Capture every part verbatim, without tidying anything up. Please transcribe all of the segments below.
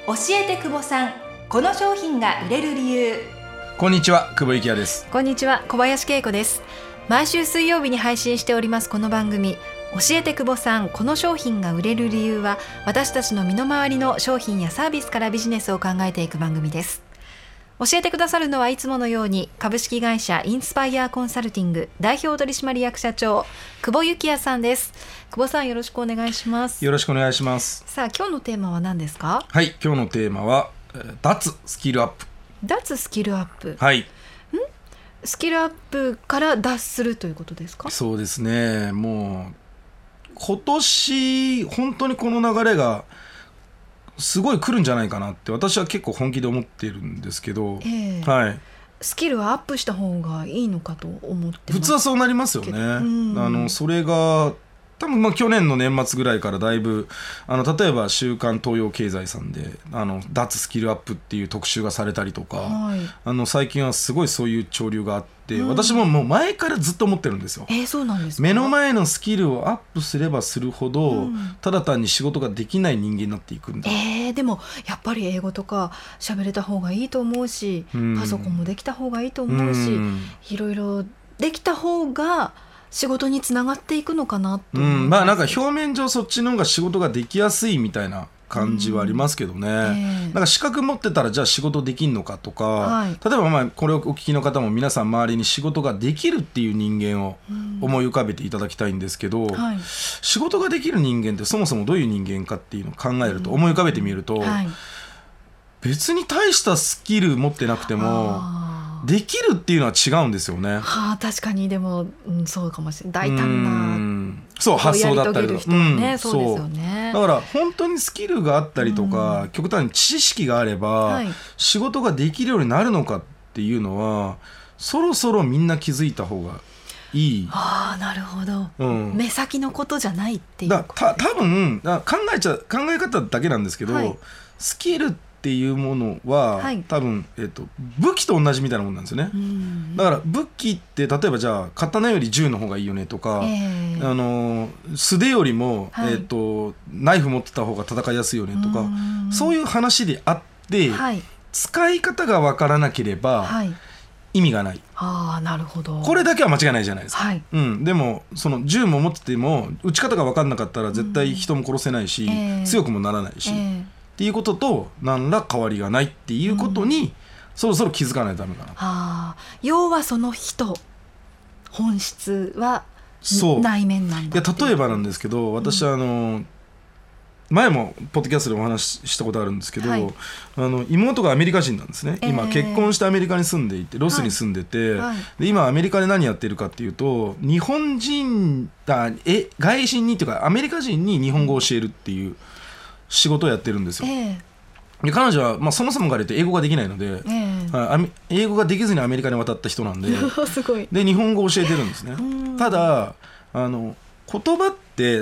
教えて久保さん、この商品が売れる理由。 こんにちは、久保幸也です。 こんにちは、小林恵子です。毎週水曜日に配信しておりますこの番組、教えて久保さん、この商品が売れる理由は、私たちの身の回りの商品やサービスからビジネスを考えていく番組です。教えてくださるのはいつものように、株式会社インスパイアコンサルティング代表取締役社長、久保幸也さんです。久保さん、よろしくお願いします。 よろしくお願いします。 さあ、今日のテーマは何ですか？ はい、今日のテーマは脱スキルアップ。 脱スキルアップ。 はい。んスキルアップから脱するということですか？ そうですね。もう今年本当にこの流れがすごい来るんじゃないかなって私は結構本気で思ってるんですけど、 えーはい、 スキルはアップした方がいいのかと思ってます。 普通はそうなりますよね。あのそれが多分まあ去年の年末ぐらいからだいぶあの例えば週刊東洋経済さんであの脱スキルアップっていう特集がされたりとか、はい、あの最近はすごいそういう潮流があって、うん、私ももう前からずっと思ってるんですよ。 えー、そうなんですか？ 目の前のスキルをアップすればするほど、うん、ただ単に仕事ができない人間になっていくんだ。 えー、でもやっぱり英語とか喋れた方がいいと思うし、うん、パソコンもできた方がいいと思うし、うん、いろいろできた方が仕事につながっていくのかなと、うん、 まあなんか表面上そっちの方が仕事ができやすいみたいな感じはありますけどね、うんえー、なんか資格持ってたらじゃあ仕事できんのかとか、はい、例えばまあこれをお聞きの方も皆さん周りに仕事ができるっていう人間を思い浮かべていただきたいんですけど、うんはい、仕事ができる人間ってそもそもどういう人間かっていうのを考えると、思い浮かべてみると、うんはい、別に大したスキル持ってなくてもできるっていうのは違うんですよね。 はあ、確かに。でも、うん、そうかもしれない。大胆なうんそう発想だったりとか、 ねうん、そうですよね。 だから本当にスキルがあったりとか、うん、極端に知識があれば、はい、仕事ができるようになるのかっていうのはそろそろみんな気づいた方がいい。 ああ、なるほど、うん、目先のことじゃないっていうことだ。た多分だ考えちゃ考え方だけなんですけど、はい、スキルっていうものは、はい、多分、えっと、武器と同じみたいなものなんですよね。だから武器って例えばじゃあ刀より銃の方がいいよねとか、えー、あの素手よりも、はい、えっと、ナイフ持ってた方が戦いやすいよねとか、そういう話であって、はい、使い方が分からなければ、はい、意味がない。 あー、なるほど。 これだけは間違いないじゃないですか、 はいうん、でもその銃も持ってても撃ち方が分からなかったら絶対人も殺せないし、えー、強くもならないし、えーっていうことと何ら変わりがないっていうことに、うん、そろそろ気づかないとダメかな。 あ、要はその人本質は内面なんだ。 いや例えばなんですけど、私、うん、あの前もポッドキャストでお話ししたことあるんですけど、はい、あの妹がアメリカ人なんですね、えー、今結婚してアメリカに住んでいてロスに住んでて、はいはい、で今アメリカで何やってるかっていうと、日本人あえ外人にっていうかアメリカ人に日本語を教えるっていう仕事をやってるんですよ、えー、で彼女は、まあ、そもそもから言って英語ができないので、えー、英語ができずにアメリカに渡った人なんですごいで日本語を教えてるんですね。ただあの言葉って、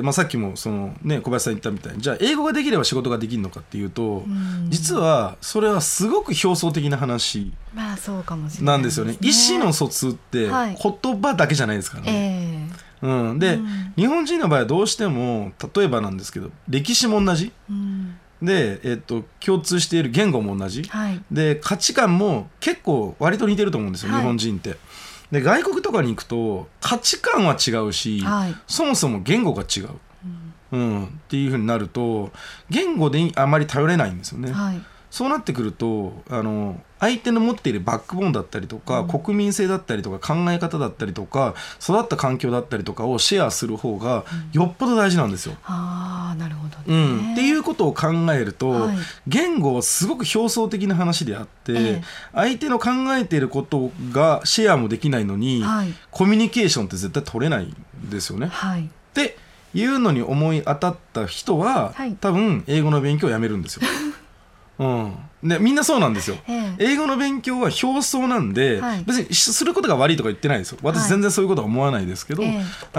まあ、さっきもその、ね、小林さん言ったみたいに、じゃあ英語ができれば仕事ができるのかっていうと、実はそれはすごく表層的な話なんですよね。意思の疎通って言葉だけじゃないですからね、はいうん、で、うん、日本人の場合はどうしても例えばなんですけど歴史も同じ、うん、で、えっと、共通している言語も同じ、はい、で価値観も結構割と似てると思うんですよ、はい、日本人って。で外国とかに行くと価値観は違うし、はい、そもそも言語が違う、うんうん、っていう風になると言語であまり頼れないんですよね、はい、そうなってくるとあの相手の持っているバックボーンだったりとか、うん、国民性だったりとか考え方だったりとか育った環境だったりとかをシェアする方がよっぽど大事なんですよ、うん、 あー、なるほどね、 うん、っていうことを考えると、はい、言語はすごく表層的な話であって、ええ、相手の考えていることがシェアもできないのに、はい、コミュニケーションって絶対取れないんですよね、はい、っていうのに思い当たった人は、はい、多分英語の勉強をやめるんですようん、でみんなそうなんですよ、ええ、英語の勉強は表層なんで、はい、別にすることが悪いとか言ってないですよ。私全然そういうことは思わないですけど、ええ、あの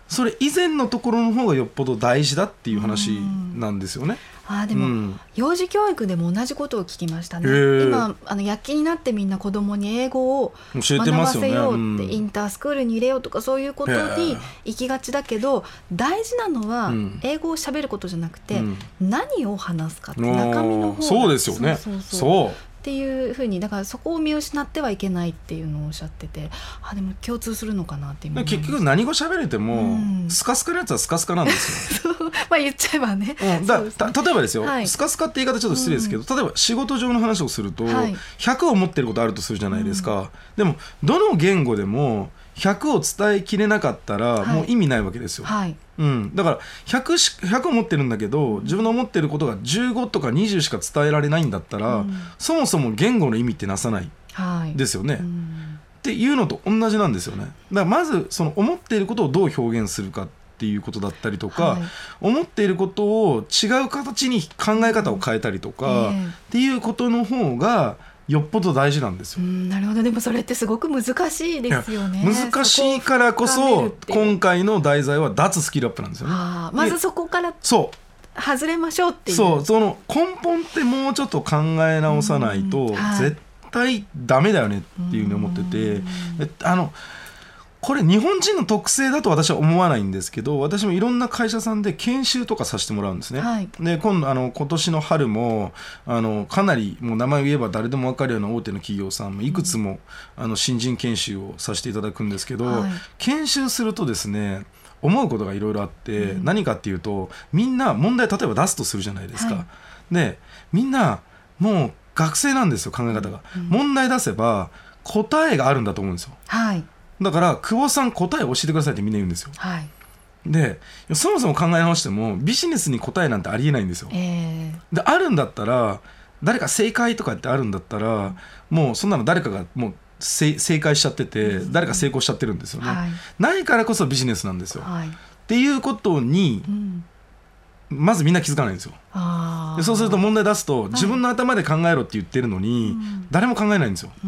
それ以前のところの方がよっぽど大事だっていう話なんですよね。 あでも、うん、幼児教育でも同じことを聞きましたね。今あの躍起になってみんな子供に英語を学ばせようって、インタースクールに入れようとかそういうことに行きがちだけど、大事なのは英語を喋ることじゃなくて、うん、何を話すかって中身の方がそうですよね。 そうそうそうそうっていうふうに、だからそこを見失ってはいけないっていうのをおっしゃってて、あでも共通するのかなっていう。 結局何語喋れても、うん、スカスカのやつはスカスカなんですよまあ言っちゃえばね、 うん、だた例えばですよ、はい、スカスカって言い方ちょっと失礼ですけど、うん、例えば仕事上の話をすると、はい、ひゃくを持ってることあるとするじゃないですか、うん、でもどの言語でもひゃくを伝えきれなかったらもう意味ないわけですよ、はいうん、だから ひゃく, しひゃくを持ってるんだけど、自分の思ってることがじゅうごとかにじゅうしか伝えられないんだったら、うん、そもそも言語の意味ってなさないですよね、はいうん、っていうのと同じなんですよね。だからまずその思っていることをどう表現するかっていうことだったりとか、はい、思っていることを違う形に考え方を変えたりとか、うんえー、っていうことの方がよっぽど大事なんですよ。 うん、なるほど。でもそれってすごく難しいですよね。 難しいからこそ今回の題材は脱スキルアップなんですよね。 あまずそこからそう外れましょうっていう。 そうその根本ってもうちょっと考え直さないと絶対ダメだよねっていうふうに思ってて、あのこれ日本人の特性だと私は思わないんですけど、私もいろんな会社さんで研修とかさせてもらうんですね、はい、で 今, 度あの今年の春もあのかなりもう名前を言えば誰でも分かるような大手の企業さんもいくつも、うん、あの新人研修をさせていただくんですけど、はい、研修するとですね思うことがいろいろあって、うん、何かっていうとみんな問題例えば出すとするじゃないですか、はい、でみんなもう学生なんですよ考え方が、うん、問題出せば答えがあるんだと思うんですよ、はい、だから久保さん答えを教えてくださいってみんな言うんですよ、はい、でそもそも考え直してもビジネスに答えなんてありえないんですよ、えー、であるんだったら誰か正解とかってあるんだったらもうそんなの誰かがもう正解しちゃってて、うん、誰か成功しちゃってるんですよね、はい、ないからこそビジネスなんですよ、はい、っていうことに、うん、まずみんな気づかないんですよ。あでそうすると問題出すと自分の頭で考えろって言ってるのに、はい、誰も考えないんですよ、うん、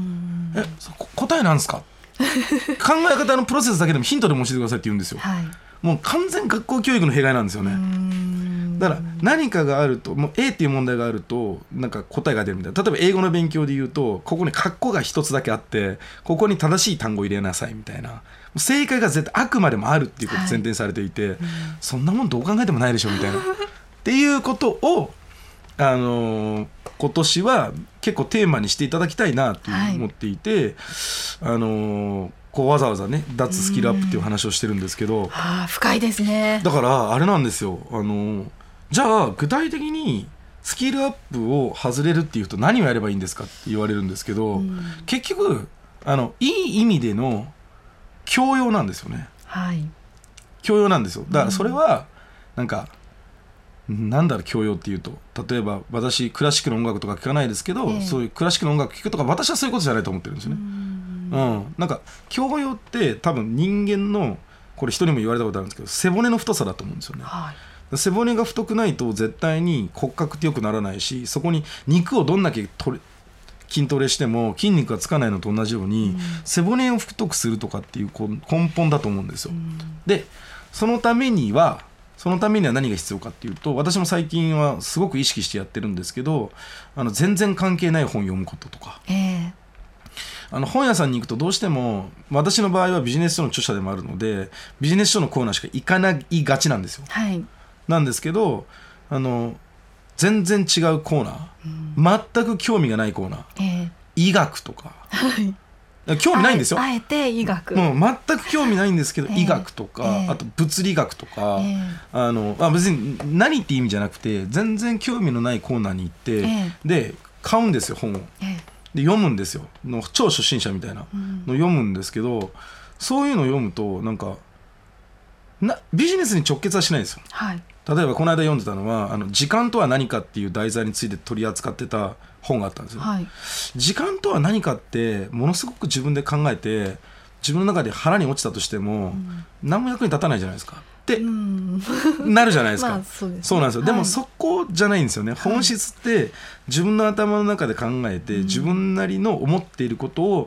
え答えなんですか考え方のプロセスだけでもヒントでも教えてくださいって言うんですよ、はい、もう完全学校教育の弊害なんですよね。だから何かがあるともう A っていう問題があるとなんか答えが出るみたいな。例えば英語の勉強で言うとここに括弧が一つだけあってここに正しい単語を入れなさいみたいな、正解が絶対あくまでもあるっていうことを前提にされていて、はい、そんなもんどう考えてもないでしょみたいなっていうことをあのー、今年は結構テーマにしていただきたいなと思っていて、はい、あのー、こうわざわざね脱スキルアップっていう話をしてるんですけど、 はあ、深いですね。 だからあれなんですよ、あのー、じゃあ具体的にスキルアップを外れるっていうと何をやればいいんですかって言われるんですけど、結局あのいい意味での教養なんですよね、はい、教養なんですよ。だからそれはなんかなんだろう教養っていうと、例えば私クラシックの音楽とか聴かないですけど、えー、そういうクラシックの音楽聴くとか私はそういうことじゃないと思ってるんですよね。うん、うん、なんか教養って多分人間のこれ人にも言われたことあるんですけど背骨の太さだと思うんですよね、はい、背骨が太くないと絶対に骨格って良くならないし、そこに肉をどんだけ取れ筋トレしても筋肉がつかないのと同じように、うん、背骨を太くするとかっていう根本だと思うんですよ、うん、でそのためにはそのためには何が必要かっていうと、私も最近はすごく意識してやってるんですけど、あの全然関係ない本読むこととか、えー、あの本屋さんに行くとどうしても私の場合はビジネス書の著者でもあるのでビジネス書のコーナーしか行かないがちなんですよ、はい、なんですけどあの全然違うコーナー、うん、全く興味がないコーナー、えー、医学とか、はい興味ないんですよ。 あえて医学もう全く興味ないんですけど、えー、医学とか、えー、あと物理学とか、えー、あのあ別に何って意味じゃなくて全然興味のないコーナーに行って、えー、で買うんですよ本を、えー、で読むんですよの超初心者みたいなの読むんですけど、うん、そういうのを読むとなんかなビジネスに直結はしないんですよ、はい、例えばこの間読んでたのはあの時間とは何かっていう題材について取り扱ってた本があったんですよ、はい、時間とは何かってものすごく自分で考えて自分の中で腹に落ちたとしても、うん、何も役に立たないじゃないですかってなるじゃないですか、まあ、そうですね、そうなんですよ、はい、でもそこじゃないんですよね、はい、本質って自分の頭の中で考えて、うん、自分なりの思っていることを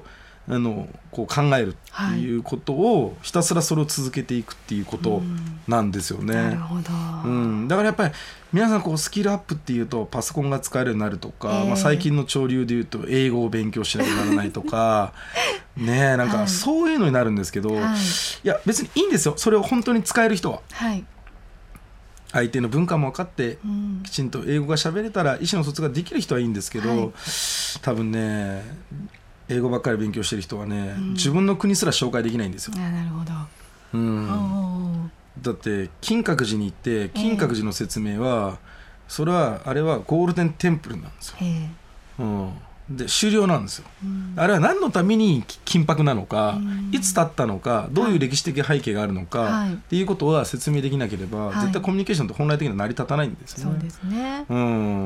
あのこう考えるっていうことを、ひたすらそれを続けていくっていうことなんですよね。 なるほど、 うん、だからやっぱり皆さんこうスキルアップっていうとパソコンが使えるようになるとか、えーまあ、最近の潮流でいうと英語を勉強しなきゃならないとかね、なんかそういうのになるんですけど、はい、いや別にいいんですよ、それを本当に使える人は、はい、相手の文化も分かって、うん、きちんと英語が喋れたら意思の疎通ができる人はいいんですけど、はい、多分ね英語ばっかり勉強してる人はね、うん、自分の国すら紹介できないんですよ。 あ、なるほど、 うん、だって金閣寺に行って金閣寺の説明は、えー、それはあれはゴールデンテンプルなんですよ、えーうん、で終了なんですよ、うん、あれは何のために金箔なのか、うん、いつ建ったのか、どういう歴史的背景があるのか、はい、っていうことは説明できなければ、はい、絶対コミュニケーションって本来的には成り立たないんですよね。 そうですね、 うん、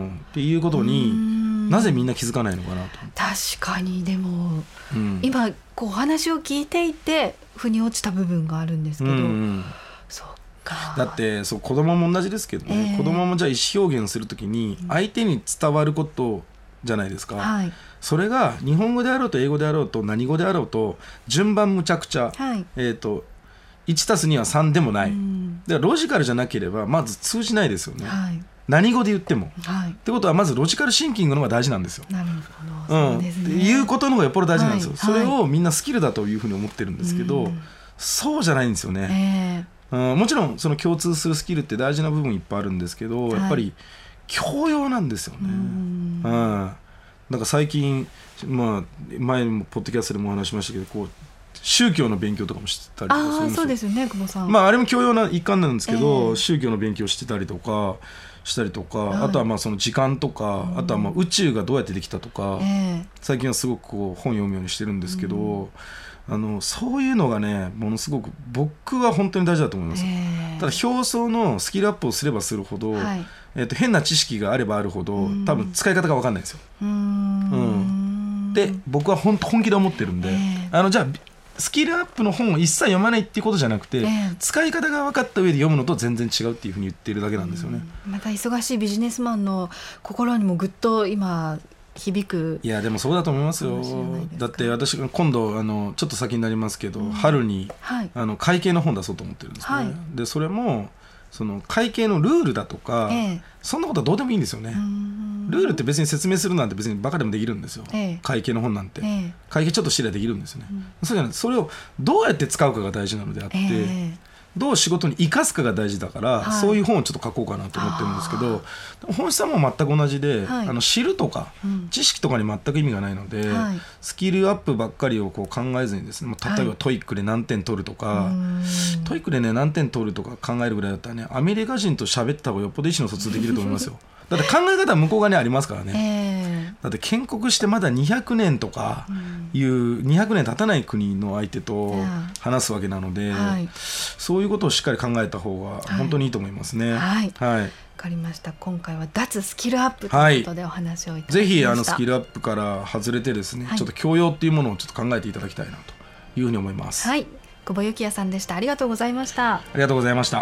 っていうことになぜみんな気づかないのかなと。 確かにでも、うん、今こうお話を聞いていて腑に落ちた部分があるんですけど、うん、そっか。 だってそう子供も同じですけどね、えー、子供もじゃあ意思表現するときに相手に伝わることじゃないですか、はい、それが日本語であろうと英語であろうと何語であろうと順番むちゃくちゃ、はい、えーといちたすにはさんでもない、うん、だからロジカルじゃなければまず通じないですよね、はい、何語で言っても、はい、ってことはまずロジカルシンキングの方が大事なんですよ。なるほど、そうですね、うん、っていうことの方がよっぽど大事なんですよ、はい、それをみんなスキルだというふうに思ってるんですけど、うん、そうじゃないんですよね、えーうん、もちろんその共通するスキルって大事な部分いっぱいあるんですけど、はい、やっぱり教養なんですよね、うんうん、なんか最近、まあ、前もポッドキャストでもお話しましたけど、こう宗教の勉強とかもしてたりとかするんですよ。 あ、そうですよね、久保さん、 まあ、あれも教養な一環なんですけど、えー、宗教の勉強してたりとかしたりとか、はい、あとはまあその時間とか、うん、あとはまあ宇宙がどうやってできたとか、えー、最近はすごくこう本読むようにしてるんですけど、うん、あのそういうのがねものすごく僕は本当に大事だと思います、えー、ただ表層のスキルアップをすればするほど、はい、えー、と変な知識があればあるほど、うん、多分使い方が分かんないんですよ、うん、で僕は本当本気で思ってるんで、えー、あのじゃあスキルアップの本を一切読まないっていうことじゃなくて、えー、使い方が分かった上で読むのと全然違うっていうふうに言ってるだけなんですよね、 うん、また忙しいビジネスマンの心にもぐっと今響く。 いやでもそうだと思いますよ。だって私が今度あのちょっと先になりますけど、うん、春に、はい、あの会計の本出そうと思ってるんですね、はい、でそれもその会計のルールだとか、えー、そんなことはどうでもいいんですよね。ルールって別に説明するなんて別にバカでもできるんですよ、えー、会計の本なんて、えー、会計ちょっと知りゃできるんですよね、うん、そうじゃない、それをどうやって使うかが大事なのであって、えー、どう仕事に生かすかが大事だから、はい、そういう本をちょっと書こうかなと思ってるんですけど、本質はもう全く同じで、はい、あの知るとか、うん、知識とかに全く意味がないので、はい、スキルアップばっかりをこう考えずにですね、例えばトイックで何点取るとか、はい、トイックでね何点取るとか考えるぐらいだったらね、アメリカ人と喋った方がよっぽど意思の疎通できると思いますよだって考え方は向こう側にありますからね、えー、だって建国してまだにひゃくねんとかいう、うん、にひゃくねん経たない国の相手と話すわけなので、はい、そういうことをしっかり考えた方が本当にいいと思いますね。 はい、はいはい、分かりました。今回は脱スキルアップということでお話をいただきました、はい、ぜひあのスキルアップから外れてですね、はい、ちょっと教養っていうものをちょっと考えていただきたいなというふうに思います。 はい、久保幸也さんでした。ありがとうございました。 ありがとうございました。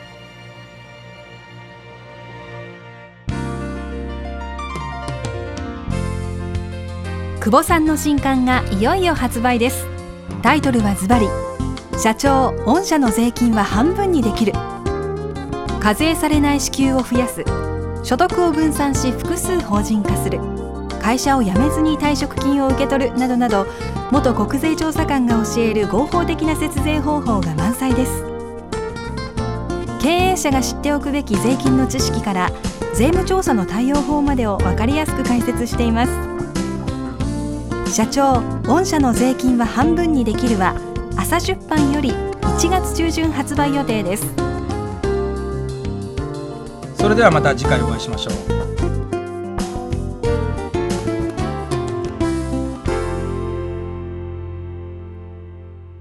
久保さんの新刊がいよいよ発売です。タイトルはズバリ、社長、御社の税金は半分にできる。課税されない支給を増やす。所得を分散し複数法人化する。会社を辞めずに退職金を受け取るなどなど、元国税調査官が教える合法的な節税方法が満載です。経営者が知っておくべき税金の知識から税務調査の対応法までを分かりやすく解説しています。社長、御社の税金は半分にできるは朝出版よりいちがつ中旬発売予定です。 それではまた次回お会いしましょう。